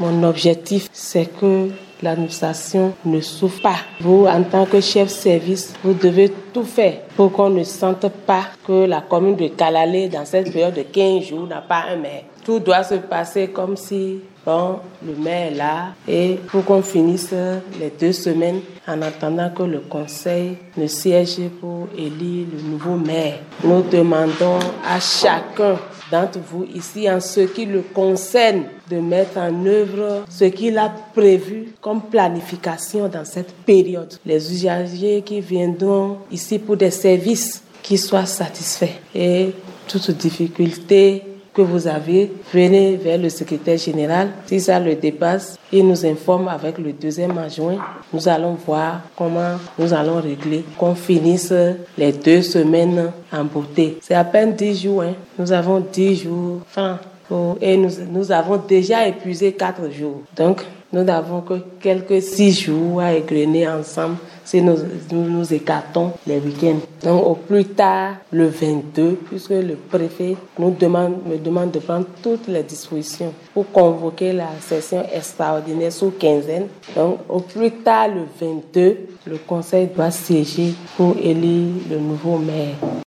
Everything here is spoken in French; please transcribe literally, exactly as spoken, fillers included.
Mon objectif, c'est que l'administration ne souffre pas. Vous, en tant que chef service, vous devez tout faire pour qu'on ne sente pas que la commune de Kalalé, dans cette période de quinze jours, n'a pas un maire. Tout doit se passer comme si, bon, le maire est là, et pour qu'on finisse les deux semaines en attendant que le conseil ne siège pour élire le nouveau maire. Nous demandons à chacun d'entre vous ici, en ce qui le concerne, de mettre en œuvre ce qu'il a prévu comme planification dans cette période. Les usagers qui viendront ici pour des services qui soient satisfaits. Et toute difficulté que vous avez, venez vers le secrétaire général. Si ça le dépasse, il nous informe avec le deuxième adjoint. Nous allons voir comment nous allons régler, qu'on finisse les deux semaines en beauté. C'est à peine dix jours. Hein. Nous avons dix jours francs. Et nous, nous avons déjà épuisé quatre jours. Donc, nous n'avons que quelques six jours à égrener ensemble si nous nous, nous écartons les week-ends. Donc, au plus tard, le vingt-deux, puisque le préfet nous demande, me demande de prendre toutes les dispositions pour convoquer la session extraordinaire sous quinzaine. Donc, au plus tard, le vingt-deux, le conseil doit siéger pour élire le nouveau maire.